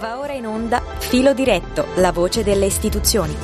Va ora in onda Filo Diretto, la voce delle istituzioni.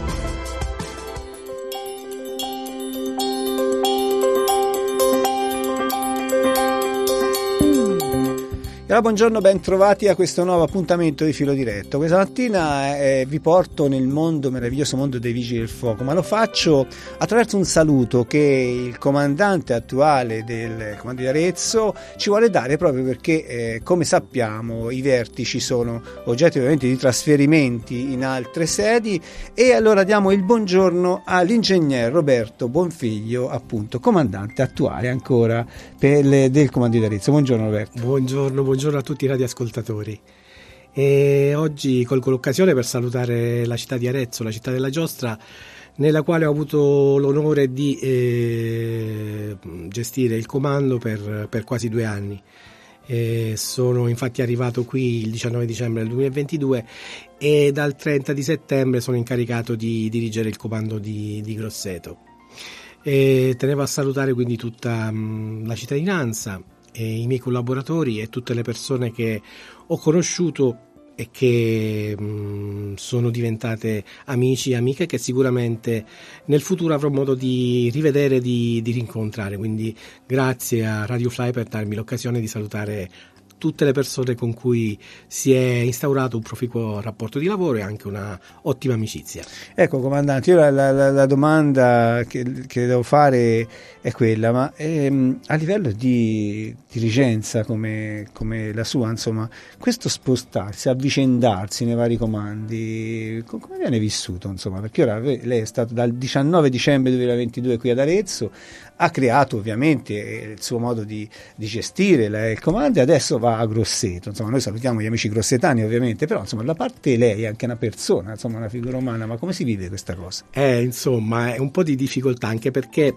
Allora, buongiorno, ben trovati a questo nuovo appuntamento di Filo Diretto. Questa mattina vi porto nel meraviglioso mondo dei Vigili del Fuoco, ma lo faccio attraverso un saluto che il comandante attuale del comando di Arezzo ci vuole dare, proprio perché come sappiamo i vertici sono oggetto ovviamente di trasferimenti in altre sedi, e allora diamo il buongiorno all'ingegner Roberto Bonfiglio, appunto comandante attuale ancora del comando di Arezzo. Buongiorno Roberto. Buongiorno a tutti i radioascoltatori. E oggi colgo l'occasione per salutare la città di Arezzo, la città della giostra, nella quale ho avuto l'onore di gestire il comando per quasi 2 anni. Sono infatti arrivato qui il 19 dicembre del 2022 e dal 30 di settembre sono incaricato di dirigere il comando di Grosseto. Tenevo a salutare quindi tutta la cittadinanza, e i miei collaboratori e tutte le persone che ho conosciuto e che sono diventate amici e amiche, che sicuramente nel futuro avrò modo di rivedere, di rincontrare. Quindi grazie a Radio Fly per darmi l'occasione di salutare tutte le persone con cui si è instaurato un proficuo rapporto di lavoro e anche una ottima amicizia. Ecco comandante, io la domanda che devo fare è quella, ma a livello di dirigenza come la sua, insomma, questo spostarsi, avvicendarsi nei vari comandi, come viene vissuto, insomma? Perché ora lei è stato dal 19 dicembre 2022 qui ad Arezzo, ha creato ovviamente il suo modo di gestire il comando, e adesso va a Grosseto. Insomma, noi salutiamo gli amici grossetani ovviamente, però insomma da parte lei è anche una persona, insomma una figura umana, ma come si vive questa cosa? Insomma è un po' di difficoltà, anche perché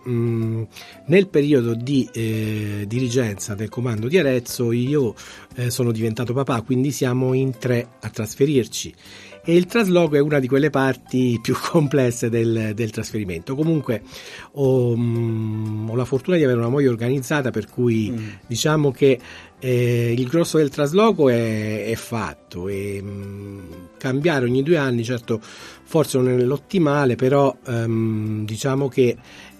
nel periodo di dirigenza del comando di Arezzo io sono diventato papà, quindi siamo in 3 a trasferirci. E il trasloco è una di quelle parti più complesse del trasferimento. Comunque ho la fortuna di avere una moglie organizzata, per cui diciamo che il grosso del trasloco è fatto, e cambiare ogni 2 anni certo forse non è l'ottimale, però diciamo che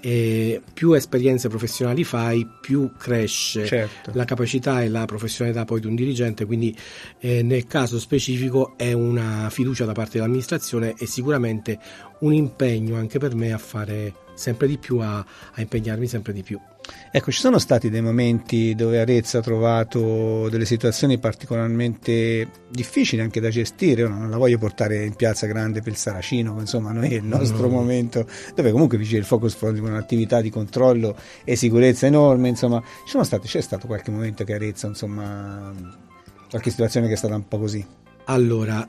più esperienze professionali fai, più cresce, certo, la capacità e la professionalità poi di un dirigente. Quindi nel caso specifico è una fiducia da parte dell'amministrazione e sicuramente un impegno anche per me a fare sempre di più, a impegnarmi sempre di più. Ecco, ci sono stati dei momenti dove Arezzo ha trovato delle situazioni particolarmente difficili anche da gestire. Io non la voglio portare in Piazza Grande per il Saracino, insomma noi è il nostro momento dove comunque Vigili del Fuoco svolge un'attività di controllo e sicurezza enorme, insomma c'è stato qualche momento che Arezzo, insomma, qualche situazione che è stata un po' così? Allora,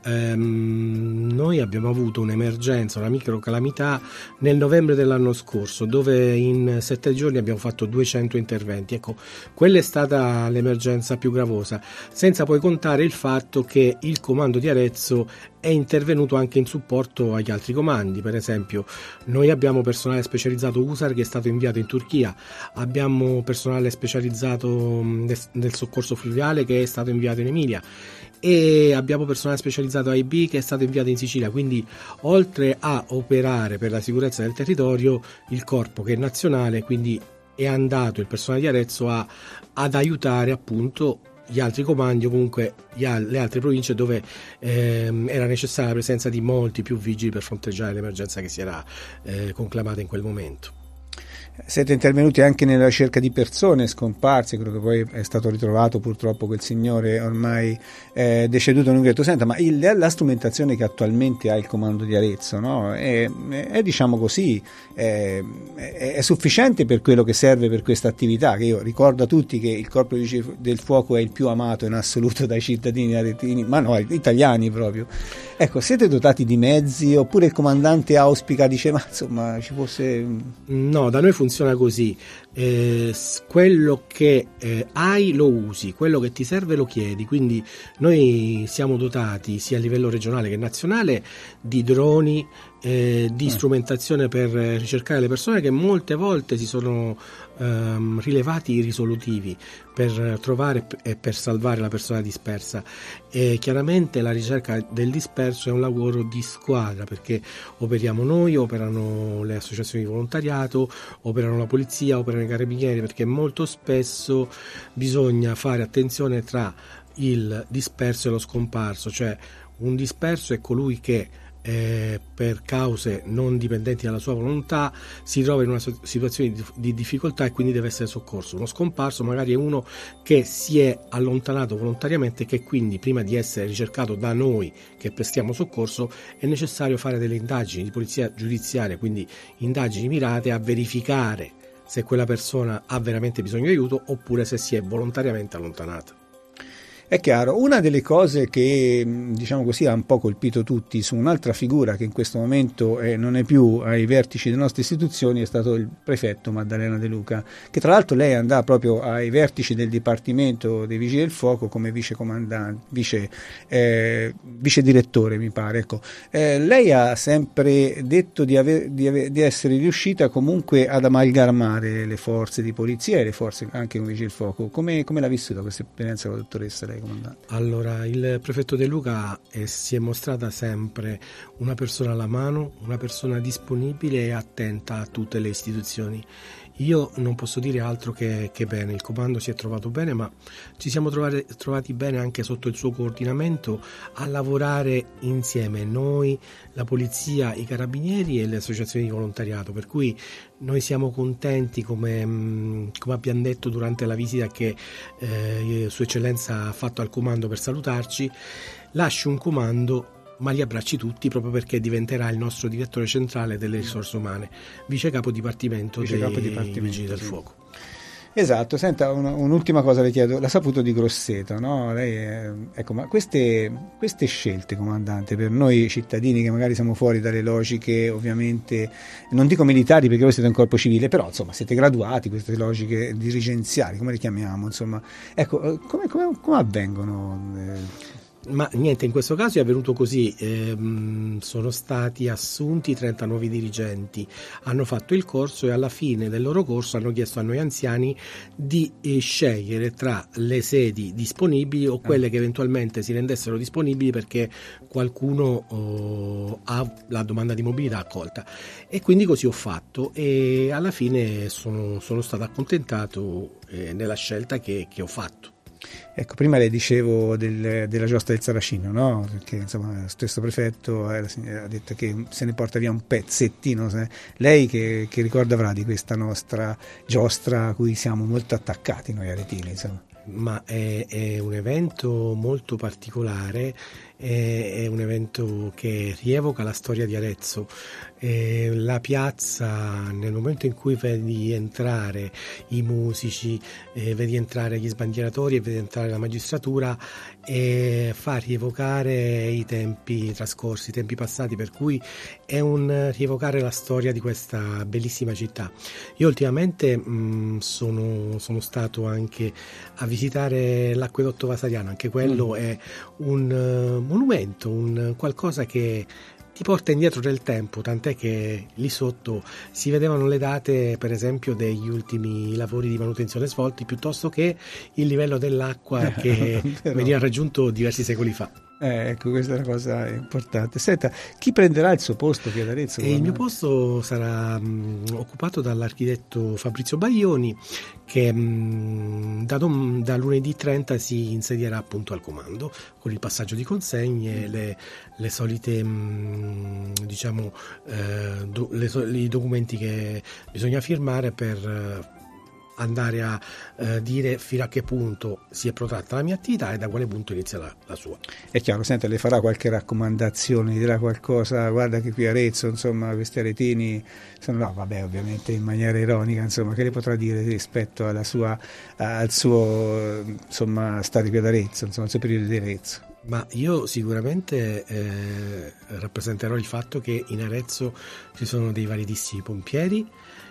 noi abbiamo avuto un'emergenza, una microcalamità nel novembre dell'anno scorso, dove in 7 giorni abbiamo fatto 200 interventi. Ecco, quella è stata l'emergenza più gravosa, senza poi contare il fatto che il comando di Arezzo è intervenuto anche in supporto agli altri comandi. Per esempio, noi abbiamo personale specializzato USAR che è stato inviato in Turchia, abbiamo personale specializzato del soccorso fluviale che è stato inviato in Emilia, e abbiamo personale specializzato AIB che è stato inviato in Sicilia. Quindi oltre a operare per la sicurezza del territorio, il corpo, che è nazionale, quindi è andato il personale di Arezzo ad aiutare appunto gli altri comandi o comunque le altre province dove era necessaria la presenza di molti più vigili per fronteggiare l'emergenza che si era conclamata in quel momento. Siete intervenuti anche nella ricerca di persone scomparse, credo che poi è stato ritrovato purtroppo quel signore ormai deceduto in un ghetto. Senta, ma la strumentazione che attualmente ha il comando di Arezzo, no? È diciamo così, è sufficiente per quello che serve per questa attività, che io ricordo a tutti che il Corpo dei Vigili del Fuoco è il più amato in assoluto dai cittadini aretini, ma no, italiani proprio. Ecco, siete dotati di mezzi, oppure il comandante auspica, dice, ma insomma ci fosse... No, da noi funziona così, quello che hai lo usi, quello che ti serve lo chiedi. Quindi noi siamo dotati sia a livello regionale che nazionale di droni, di strumentazione per ricercare le persone, che molte volte si sono rilevati irrisolutivi per trovare e per salvare la persona dispersa. E chiaramente la ricerca del disperso è un lavoro di squadra, perché operiamo noi, operano le associazioni di volontariato, operano la polizia, operano i carabinieri, perché molto spesso bisogna fare attenzione tra il disperso e lo scomparso. Cioè, un disperso è colui che per cause non dipendenti dalla sua volontà si trova in una situazione di difficoltà e quindi deve essere soccorso. Uno scomparso magari è uno che si è allontanato volontariamente, che quindi prima di essere ricercato da noi che prestiamo soccorso è necessario fare delle indagini di polizia giudiziaria, quindi indagini mirate a verificare se quella persona ha veramente bisogno di aiuto oppure se si è volontariamente allontanata. È chiaro, una delle cose che, diciamo così, ha un po' colpito tutti su un'altra figura che in questo momento non è più ai vertici delle nostre istituzioni è stato il prefetto Maddalena De Luca, che tra l'altro lei andava proprio ai vertici del Dipartimento dei Vigili del Fuoco come vice direttore, mi pare. Ecco. Lei ha sempre detto di essere riuscita comunque ad amalgamare le forze di polizia e le forze anche come Vigili del Fuoco. Come l'ha vissuta questa esperienza con la dottoressa lei? Allora, il prefetto De Luca si è mostrata sempre una persona alla mano, una persona disponibile e attenta a tutte le istituzioni. Io non posso dire altro che bene, il comando si è trovato bene, ma ci siamo trovati bene anche sotto il suo coordinamento a lavorare insieme, noi, la polizia, i carabinieri e le associazioni di volontariato, per cui noi siamo contenti, come abbiamo detto durante la visita che Sua Eccellenza ha fatto al comando per salutarci, lasci un comando ma li abbracci tutti, proprio perché diventerà il nostro direttore centrale delle risorse umane, vice capo dipartimento dei Vigili del Fuoco. Esatto. Senta, un'ultima cosa le chiedo, l'ha saputo di Grosseto, no? Lei ecco, ma queste scelte, comandante, per noi cittadini che magari siamo fuori dalle logiche, ovviamente, non dico militari perché voi siete un corpo civile, però insomma siete graduati, queste logiche dirigenziali, come le chiamiamo, insomma, ecco, come avvengono? Ma niente, in questo caso è avvenuto così, sono stati assunti 30 nuovi dirigenti, hanno fatto il corso e alla fine del loro corso hanno chiesto a noi anziani di scegliere tra le sedi disponibili o quelle che eventualmente si rendessero disponibili perché qualcuno ha la domanda di mobilità accolta, e quindi così ho fatto e alla fine sono stato accontentato nella scelta che ho fatto. Ecco, prima le dicevo della giostra del Saracino, no? Perché insomma lo stesso prefetto ha detto che se ne porta via un pezzettino. Lei che ricordo avrà di questa nostra giostra a cui siamo molto attaccati noi aretini, insomma? Ma è un evento molto particolare, è un evento che rievoca la storia di Arezzo. La piazza, nel momento in cui vedi entrare i musici, vedi entrare gli sbandieratori e vedi entrare la magistratura, fa rievocare i tempi trascorsi, i tempi passati, per cui è un rievocare la storia di questa bellissima città. Io ultimamente sono stato anche a visitare l'acquedotto vasariano, anche quello è un monumento, un qualcosa che ti porta indietro nel tempo, tant'è che lì sotto si vedevano le date, per esempio, degli ultimi lavori di manutenzione svolti, piuttosto che il livello dell'acqua che veniva raggiunto diversi secoli fa. Ecco, questa è una cosa importante. Senta, chi prenderà il suo posto qui ad Arezzo? Il mio posto sarà occupato dall'architetto Fabrizio Baglioni, che da lunedì 30 si insedierà appunto al comando con il passaggio di consegne, le solite diciamo i documenti che bisogna firmare per andare a dire fino a che punto si è protratta la mia attività e da quale punto inizia la sua. È chiaro, senta, le farà qualche raccomandazione, dirà qualcosa, guarda che qui a Arezzo, insomma, questi aretini sono, no, vabbè, ovviamente in maniera ironica, insomma, che le potrà dire rispetto al suo insomma, stare qui ad Arezzo, insomma, il suo periodo di Arezzo? Ma io sicuramente rappresenterò il fatto che in Arezzo ci sono dei validissimi pompieri,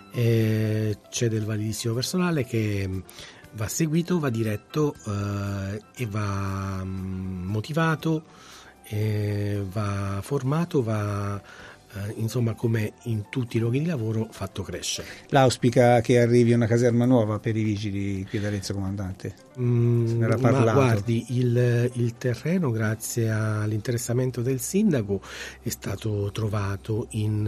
c'è del validissimo personale che va seguito, va diretto e va motivato, va formato, va insomma, come in tutti i luoghi di lavoro, fatto crescere. L'auspica che arrivi una caserma nuova per i vigili qui ad Arezzo, comandante? Ma guardi, il terreno, grazie all'interessamento del sindaco, è stato trovato in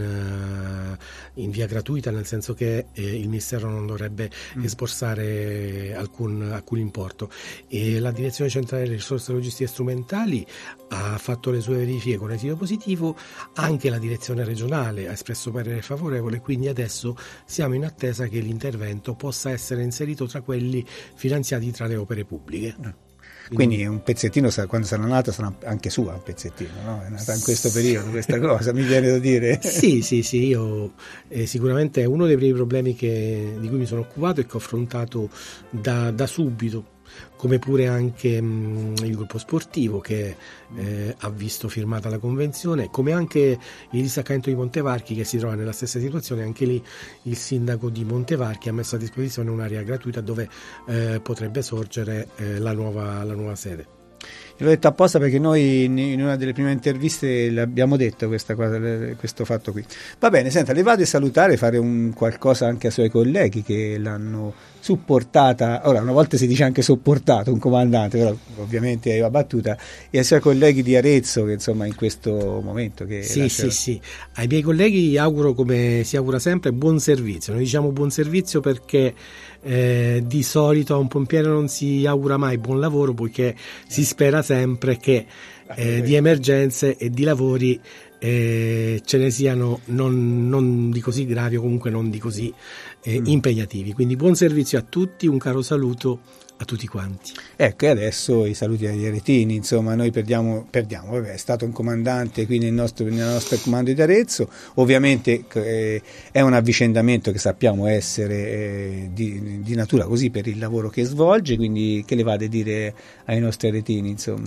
via gratuita, nel senso che il Ministero non dovrebbe esborsare alcun importo, e la Direzione Centrale delle Risorse Logistiche e Strumentali ha fatto le sue verifiche con esito positivo, anche la direzione regionale ha espresso parere favorevole, quindi adesso siamo in attesa che l'intervento possa essere inserito tra quelli finanziati tra le opere pubbliche. Quindi un pezzettino, quando sarà nata, sarà anche sua un pezzettino, no? È nata in questo periodo questa cosa, mi viene da dire. Sì, io sicuramente è uno dei primi problemi di cui mi sono occupato e che ho affrontato da subito, come pure anche il gruppo sportivo che ha visto firmata la convenzione, come anche il distaccamento di Montevarchi, che si trova nella stessa situazione. Anche lì il sindaco di Montevarchi ha messo a disposizione un'area gratuita dove potrebbe sorgere la nuova sede. L'ho detto apposta perché noi in una delle prime interviste l'abbiamo detto questa cosa, questo fatto qui. Va bene, senta, le vado a salutare, fare qualcosa anche ai suoi colleghi che l'hanno supportata. Ora, una volta si dice anche sopportato un comandante, però ovviamente è una battuta, e ai suoi colleghi di Arezzo, che insomma in questo momento che sì, ai miei colleghi auguro, come si augura sempre, buon servizio. Noi diciamo buon servizio perché di solito a un pompiere non si augura mai buon lavoro, poiché si spera sempre che di emergenze e di lavori ce ne siano non di così gravi, o comunque non di così impegnativi. Quindi buon servizio a tutti, un caro saluto a tutti quanti. Ecco, e adesso i saluti agli aretini. Insomma, noi perdiamo, vabbè, è stato un comandante qui nel nostro comando di Arezzo. Ovviamente è un avvicendamento che sappiamo essere di natura così per il lavoro che svolge, quindi che le vade a dire ai nostri aretini, insomma?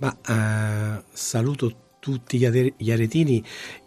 Saluto tutti gli aretini,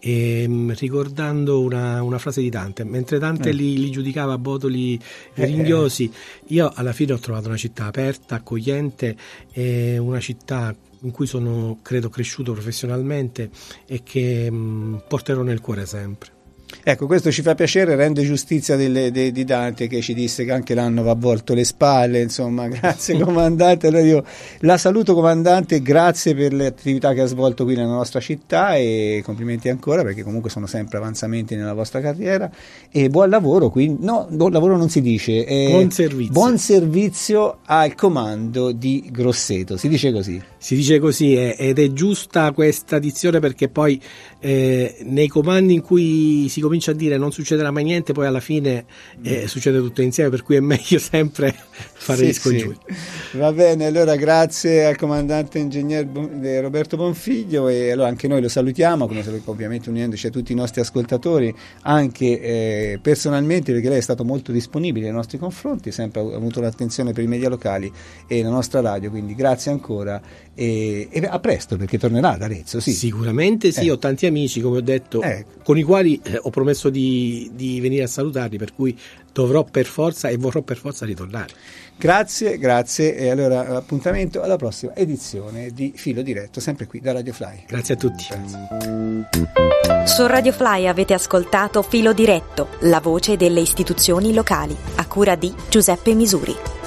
ricordando una frase di Dante. Mentre Dante li giudicava botoli ringhiosi, io alla fine ho trovato una città aperta, accogliente, una città in cui sono, credo, cresciuto professionalmente e che porterò nel cuore sempre. Ecco, questo ci fa piacere, rende giustizia di Dante, che ci disse che anche l'anno va volto le spalle. Insomma, grazie comandante. Allora io la saluto, comandante, grazie per le attività che ha svolto qui nella nostra città, e complimenti ancora, perché comunque sono sempre avanzamenti nella vostra carriera, e buon lavoro qui. No, buon lavoro non si dice, buon servizio al comando di Grosseto, si dice così? Si dice così, ed è giusta questa dizione, perché poi nei comandi in cui si comincia a dire non succederà mai niente, poi alla fine succede tutto insieme, per cui è meglio sempre fare gli scongiuri. Sì. Va bene, allora grazie al comandante ingegner Roberto Bonfiglio, e allora anche noi lo salutiamo, come ovviamente unendoci a tutti i nostri ascoltatori, anche personalmente, perché lei è stato molto disponibile nei nostri confronti, sempre ha avuto l'attenzione per i media locali e la nostra radio, quindi grazie ancora, e a presto, perché tornerà ad Arezzo. Sì. Sicuramente sì, ho tanti amici, come ho detto, con i quali ho promesso di venire a salutarli, per cui dovrò per forza e vorrò per forza ritornare. Grazie, e allora appuntamento alla prossima edizione di Filo Diretto, sempre qui da Radio Fly. Grazie a tutti. Grazie. Su Radio Fly avete ascoltato Filo Diretto, la voce delle istituzioni locali, a cura di Giuseppe Misuri.